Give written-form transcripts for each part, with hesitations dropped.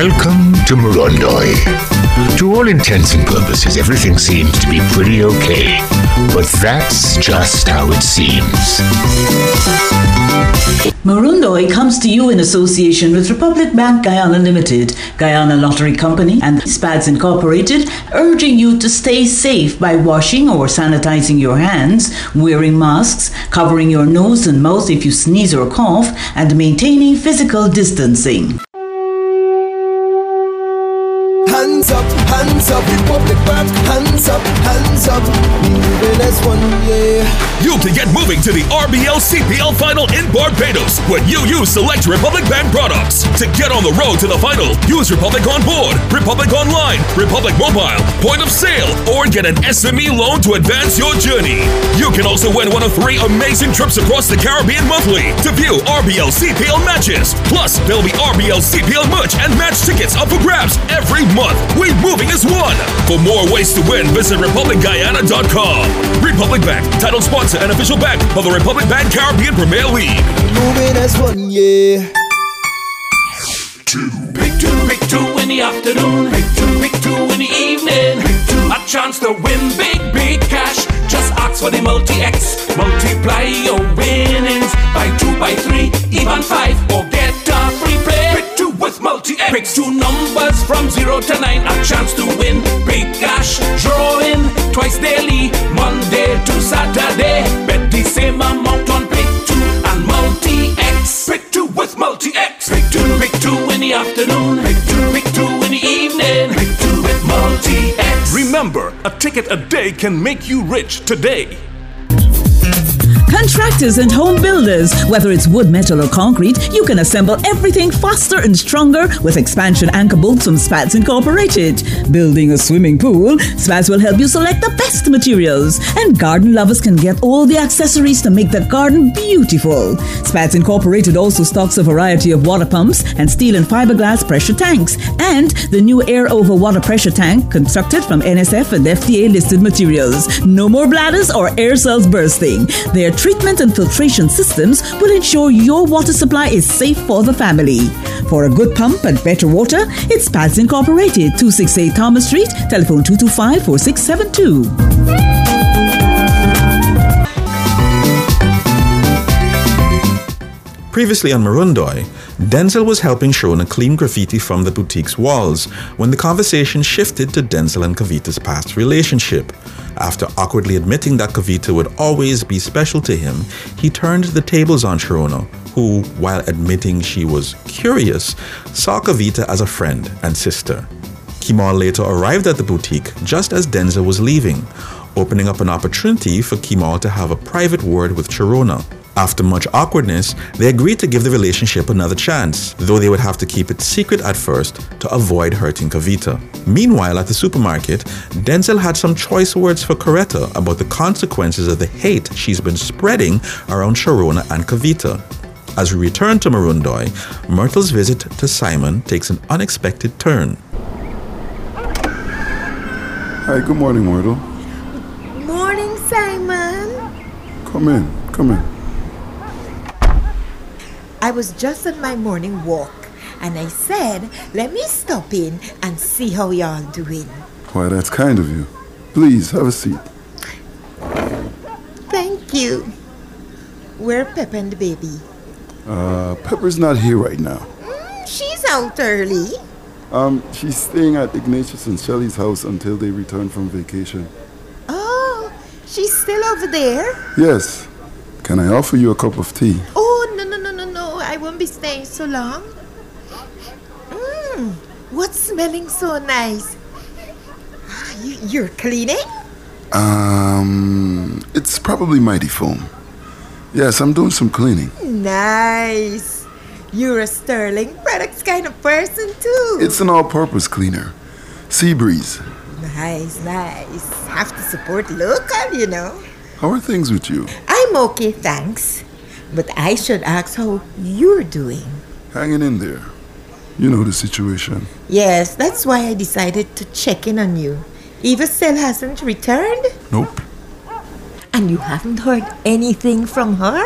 Welcome to Morondoi. To all intents and purposes, everything seems to be pretty okay. But that's just how it seems. Morondoi comes to you in association with Republic Bank Guyana Limited, Guyana Lottery Company, and SPADS Incorporated, urging you to stay safe by washing or sanitizing your hands, wearing masks, covering your nose and mouth if you sneeze or cough, and maintaining physical distancing. Hands up, Republic Bank, hands up, we moving as one, yeah. You can get moving to the RBL CPL Final in Barbados when you use select Republic Bank products. To get on the road to the final, use Republic On Board, Republic Online, Republic Mobile, Point of Sale, or get an SME loan to advance your journey. You can also win one of 3 amazing trips across the Caribbean monthly to view RBL CPL matches. Plus, there'll be RBL CPL merch and match tickets up for grabs every month. We moving as one. For more ways to win, visit RepublicGuyana.com. Republic Bank, title sponsor and official bank of the Republic Bank Caribbean Premier League. Moving as one, yeah. Pick two in the afternoon. Pick two in the evening. A chance to win big cash. Just ask for the multi-X. Multiply your winnings by 2, by 3, even 5, or get a free play. Pick 2 with multi-X. Pick 2 numbers from 0 to 9. A chance to win big cash. Drawing twice daily, Monday to Saturday. Bet the same amount on Pick 2 and multi-X. Pick 2 with multi-X. Pick 2 in the afternoon. Pick 2 in the evening. Pick 2 with multi-X. Remember, a ticket a day can make you rich today. Contractors and home builders, whether it's wood, metal or concrete, you can assemble everything faster and stronger with expansion anchor bolts from SPADS Incorporated. Building a swimming pool, SPADS will help you select the best materials, and garden lovers can get all the accessories to make the garden beautiful. SPADS Incorporated also stocks a variety of water pumps and steel and fiberglass pressure tanks, and the new air over water pressure tank constructed from NSF and FDA listed materials. No more bladders or air cells bursting. Their treatment and filtration systems will ensure your water supply is safe for the family. For a good pump and better water, it's SPADS Incorporated, 268 Thomas Street, telephone 225-4672. Previously on Morondoi, Denzel was helping Sharona clean graffiti from the boutique's walls when the conversation shifted to Denzel and Kavita's past relationship. After awkwardly admitting that Kavita would always be special to him, he turned the tables on Sharona, who, while admitting she was curious, saw Kavita as a friend and sister. Kemal later arrived at the boutique just as Denzel was leaving, opening up an opportunity for Kemal to have a private word with Sharona. After much awkwardness, they agreed to give the relationship another chance, though they would have to keep it secret at first to avoid hurting Kavita. Meanwhile, at the supermarket, Denzel had some choice words for Coretta about the consequences of the hate she's been spreading around Sharona and Kavita. As we return to Morondoi, Myrtle's visit to Simon takes an unexpected turn. Hi, good morning, Myrtle. Morning, Simon. Come in. I was just on my morning walk, and I said, let me stop in and see how y'all doing. Why, that's kind of you. Please, have a seat. Thank you. Where Pepper and the baby? Pepper's not here right now. She's out early. She's staying at Ignatius and Shelley's house until they return from vacation. Oh, she's still over there? Yes. Can I offer you a cup of tea? Oh, no. I won't be staying so long. What's smelling so nice? You're cleaning? It's probably Mighty Foam. Yes, I'm doing some cleaning. Nice. You're a Sterling Products kind of person, too. It's an all-purpose cleaner. Seabreeze. Nice. Have to support local, you know. How are things with you? I'm okay, thanks. But I should ask how you're doing. Hanging in there. You know the situation. Yes, that's why I decided to check in on you. Eva still hasn't returned? Nope. And you haven't heard anything from her?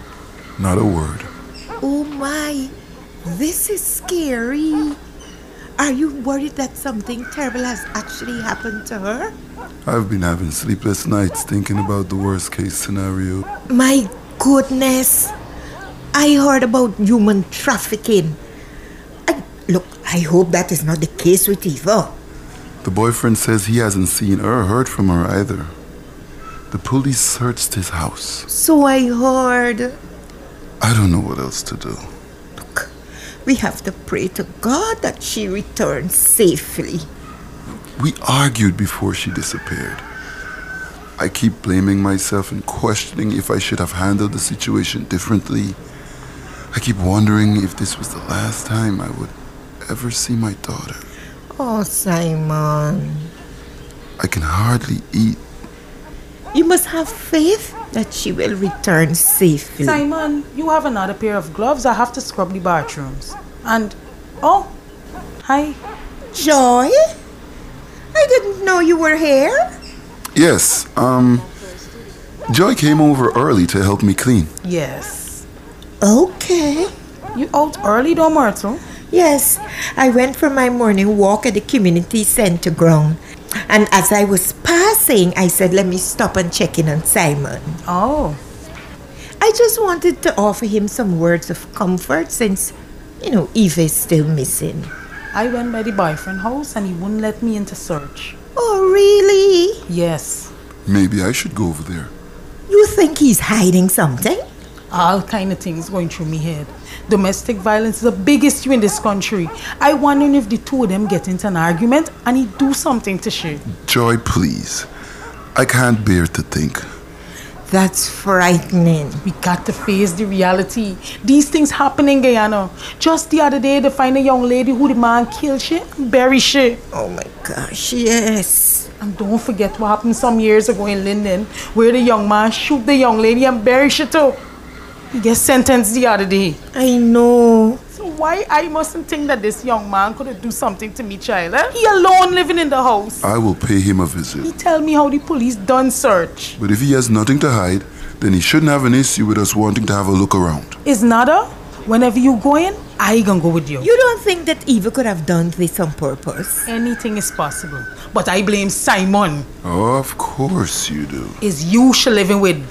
Not a word. Oh my, this is scary. Are you worried that something terrible has actually happened to her? I've been having sleepless nights thinking about the worst case scenario. My goodness. I heard about human trafficking. Look, I hope that is not the case with Eva. The boyfriend says he hasn't seen or heard from her either. The police searched his house. So I heard. I don't know what else to do. Look, we have to pray to God that she returns safely. We argued before she disappeared. I keep blaming myself and questioning if I should have handled the situation differently. I keep wondering if this was the last time I would ever see my daughter. Oh, Simon. I can hardly eat. You must have faith that she will return safely. Simon, you have another pair of gloves. I have to scrub the bathrooms. And, oh, hi. Joy? I didn't know you were here. Yes, Joy came over early to help me clean. Yes. Okay. You out early though, Myrtle? Yes, I went for my morning walk at the community center ground. And as I was passing, I said, let me stop and check in on Simon. Oh. I just wanted to offer him some words of comfort since, Eva is still missing. I went by the boyfriend house and he wouldn't let me in to search. Oh, really? Yes. Maybe I should go over there. You think he's hiding something? All kind of things going through me head. Domestic violence is a big issue in this country. I wondering if the two of them get into an argument and he do something to she. Joy, please. I can't bear to think. That's frightening. We got to face the reality. These things happen in Guyana. Just the other day, they find a young lady who the man killed she and buried she. Oh my gosh, yes. And don't forget what happened some years ago in Linden, where the young man shoot the young lady and bury she too. He gets sentenced the other day. I know. So why I mustn't think that this young man could do something to me, child? Eh? He alone living in the house. I will pay him a visit. He tell me how the police done search. But if he has nothing to hide, then he shouldn't have an issue with us wanting to have a look around. Is nada? Whenever you go in, I gonna go with you. You don't think that Eva could have done this on purpose? Anything is possible. But I blame Simon. Oh, of course you do. Is you she living with.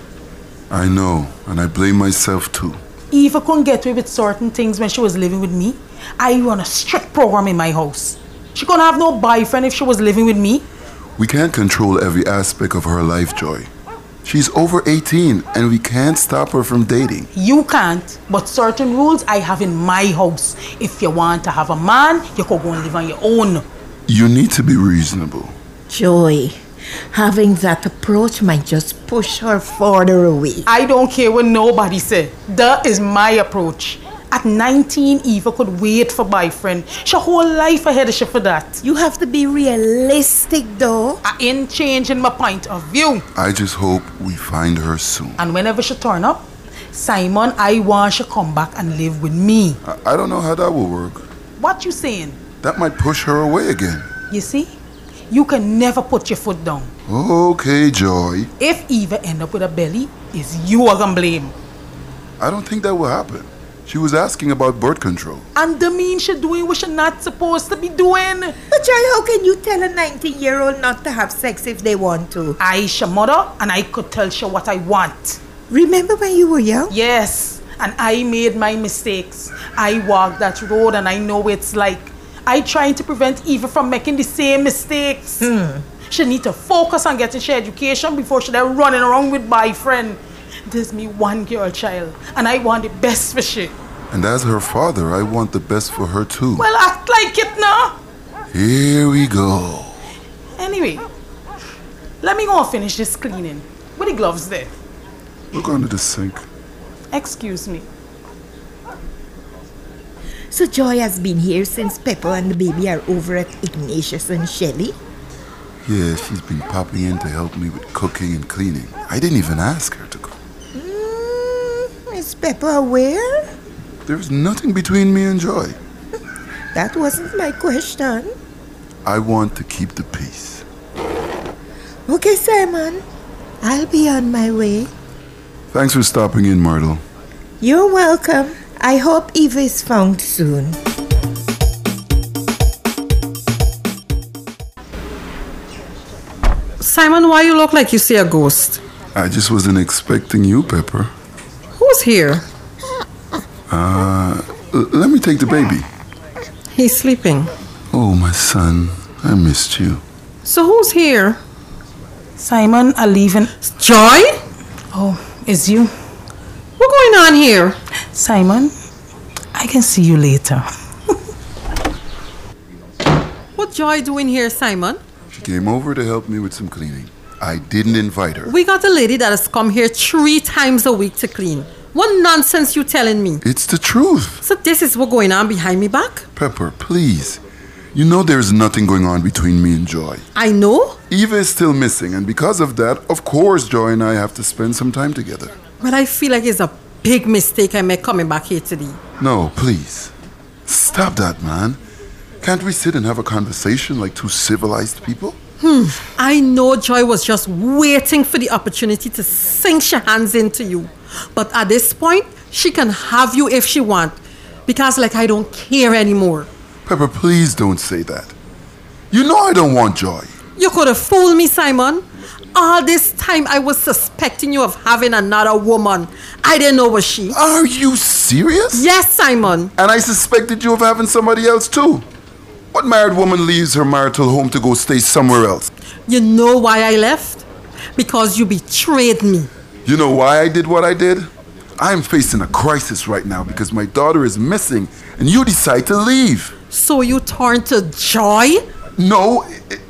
I know, and I blame myself too. Eva couldn't get away with certain things when she was living with me. I run a strict program in my house. She couldn't have no boyfriend if she was living with me. We can't control every aspect of her life, Joy. She's over 18 and we can't stop her from dating. You can't, but certain rules I have in my house. If you want to have a man, you could go and live on your own. You need to be reasonable. Joy, having that approach might just push her further away. I don't care what nobody say. That is my approach. At 19, Eva could wait for boyfriend. She whole life ahead of she for that. You have to be realistic though. I ain't changing my point of view. I just hope we find her soon. And whenever she turn up, Simon, I want she come back and live with me. I don't know how that will work. What you saying? That might push her away again. You see? You can never put your foot down. Okay, Joy. If Eva end up with a belly, it's you are gonna blame. I don't think that will happen. She was asking about birth control. And the mean she doing what she not supposed to be doing. But Joy, how can you tell a 19-year-old not to have sex if they want to? I she mother and I could tell she what I want. Remember when you were young? Yes, and I made my mistakes. I walked that road and I know what it's like. I trying to prevent Eva from making the same mistakes. She need to focus on getting her education before she then running around with boyfriend. There's me one girl child, and I want the best for she. And as her father, I want the best for her too. Well, act like it now. Here we go. Anyway, let me go and finish this cleaning. Where the gloves there? Look under the sink. Excuse me. So Joy has been here since Pepper and the baby are over at Ignatius and Shelley? Yeah, she's been popping in to help me with cooking and cleaning. I didn't even ask her to cook. Is Pepper aware? There's nothing between me and Joy. That wasn't my question. I want to keep the peace. Okay, Simon. I'll be on my way. Thanks for stopping in, Myrtle. You're welcome. I hope Eva is found soon. Simon, why you look like you see a ghost? I just wasn't expecting you, Pepper. Who's here? Let me take the baby. He's sleeping. Oh, my son, I missed you. So who's here? Simon, I leaving. Joy? Oh, it's you. What's going on here? Simon, I can see you later. What Joy doing here, Simon? She came over to help me with some cleaning. I didn't invite her. We got a lady that has come here 3 times a week to clean. What nonsense you telling me? It's the truth. So this is what going on behind me back? Pepper, please. You know there's nothing going on between me and Joy. I know. Eva is still missing, and because of that, of course, Joy and I have to spend some time together. But I feel like it's a big mistake I made coming back here today. No, please. Stop that, man. Can't we sit and have a conversation like 2 civilized people? I know Joy was just waiting for the opportunity to sink her hands into you. But at this point, she can have you if she want. Because like I don't care anymore. Pepper, please don't say that. You know I don't want Joy. You could have fooled me, Simon. All this time I was suspecting you of having another woman. I didn't know it was she. Are you serious? Yes, Simon. And I suspected you of having somebody else too. What married woman leaves her marital home to go stay somewhere else? You know why I left? Because you betrayed me. You know why I did what I did? I'm facing a crisis right now because my daughter is missing and you decide to leave. So you turn to Joy? No,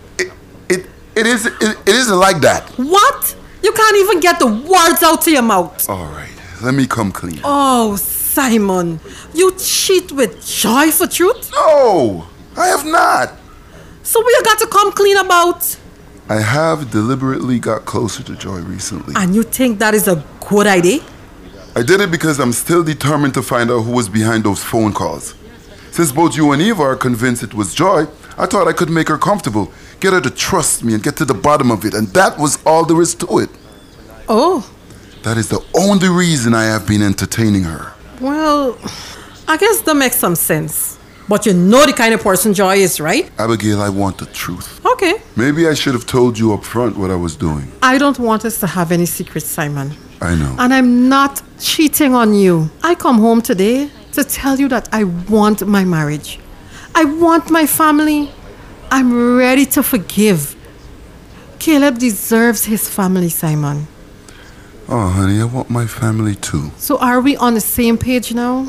it isn't like that. What? You can't even get the words out of your mouth. All right, let me come clean. Oh, Simon, you cheat with Joy for truth? No, I have not. So we got to come clean about? I have deliberately got closer to Joy recently. And you think that is a good idea? I did it because I'm still determined to find out who was behind those phone calls. Since both you and Eva are convinced it was Joy, I thought I could make her comfortable, get her to trust me and get to the bottom of it, and that was all there is to it. Oh. That is the only reason I have been entertaining her. Well, I guess that makes some sense. But you know the kind of person Joy is, right? Abigail, I want the truth. Okay. Maybe I should have told you up front what I was doing. I don't want us to have any secrets, Simon. I know. And I'm not cheating on you. I come home today to tell you that I want my marriage. I want my family. I'm ready to forgive. Caleb deserves his family, Simon. Oh, honey, I want my family too. So are we on the same page now?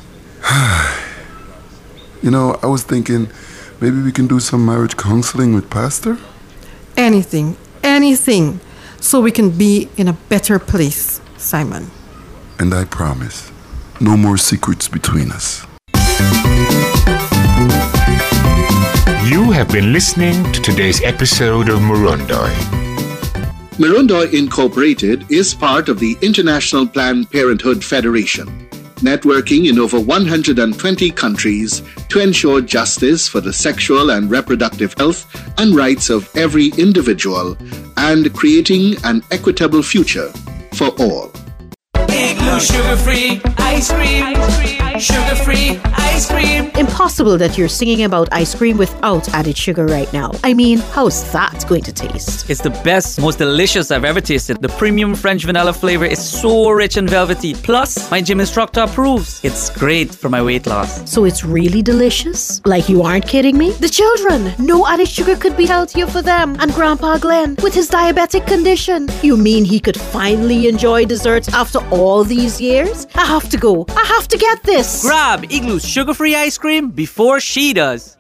You know, I was thinking maybe we can do some marriage counseling with Pastor? Anything, so we can be in a better place, Simon. And I promise, no more secrets between us. You have been listening to today's episode of Murundoi. Murundoi Incorporated is part of the International Planned Parenthood Federation, networking in over 120 countries to ensure justice for the sexual and reproductive health and rights of every individual and creating an equitable future for all. Igloo sugar-free ice cream. Sugar-free ice cream. Impossible that you're singing about ice cream without added sugar right now. I mean, how's that going to taste? It's the best, most delicious I've ever tasted. The premium French vanilla flavor is so rich and velvety. Plus, my gym instructor approves. It's great for my weight loss. So it's really delicious? Like you aren't kidding me? The children! No added sugar could be healthier for them. And Grandpa Glenn, with his diabetic condition. You mean he could finally enjoy desserts after all these years? I have to go. I have to get this. Grab Igloo's sugar-free ice cream before she does.